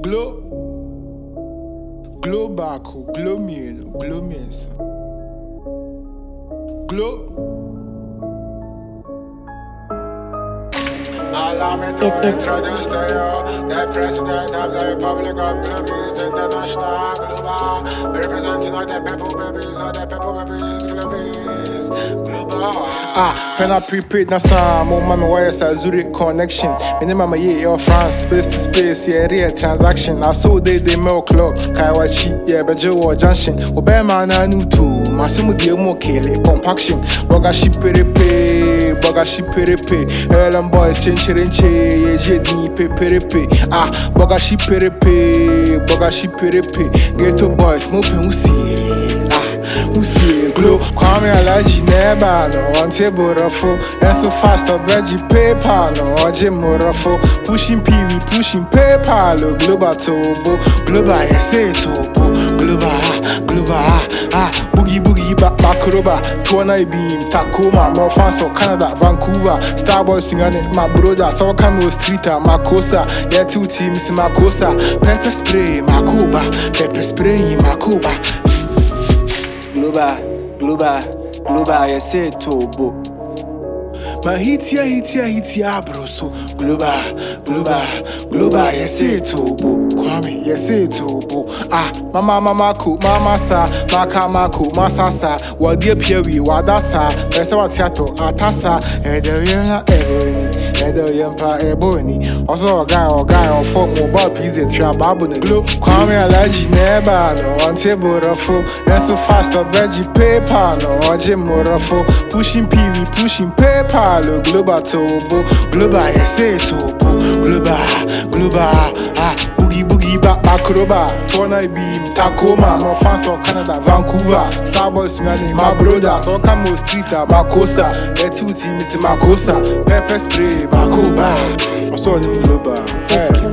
Glow baako, glow mmienu, glow mmiɛnsa. Glow. Allow me to introduce to you the President of the Republic of Gloomies International Global, representing all the people babies, Gloomies, Global. When I prepaid na some mama wires a Zurich connection. Me name mama your France, space to space, yeah, real transaction. I saw they milk club, Kaiwachi, yeah, Bejo Junction. Obama na new too, Massimo Diomo Kele, compaction, Bogashi Perepe, Ellen boys change. Perepe, Bogashi Perepe, Ghetto boys, moving Usi, glow, Kwame Alaji Neba, no, on table ruffle, and so fast a veggie paper, no, or Jim Morafo, pushing peewee, pushing paper, global tobo, global estate tobo, global, boogie, backroba, Tuana beam, Tacoma, Morfanso, Canada, Vancouver, Starboy singing my brother, South Camel Street, Makosa, yeah, 2 teams, Makosa, pepper spray, Makuba, Makuba. Global, you say tobo. Ma hitia, bro, so global, you say tobo. Kwame, you say tobo. Mama sa, maka, masasa, wadi pierwi, wadasa, esa watiato, atasa, ebony. Also a guy on phone mobile pizza trap babble glow. Kwame Alaji Neba, no, on table ruffle, and so fast a veggie paper, no, or Jim Morafo, pushing peewee, pushing paper, global tobo, global estate tobo, global, boogie, backroba, Tuana beam, Tacoma, Morfanso, Canada, Vancouver, Starboy singing my brother, so Camo Street, Makosa, yeah, 2 teams, Makosa, pepper spray, Makuba. I saw you global.